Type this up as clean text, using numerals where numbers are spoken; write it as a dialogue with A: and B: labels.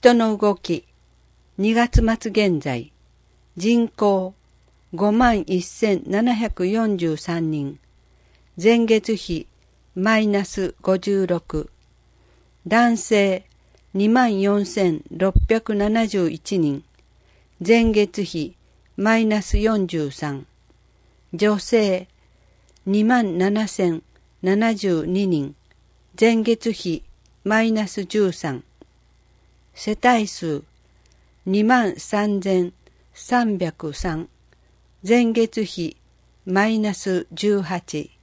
A: 人の動き、2月末現在、人口51,743人、前月比マイナス56、男性24,671人、前月比マイナス43、女性27,072人、前月比マイナス13、世帯数23,303、前月比マイナス18、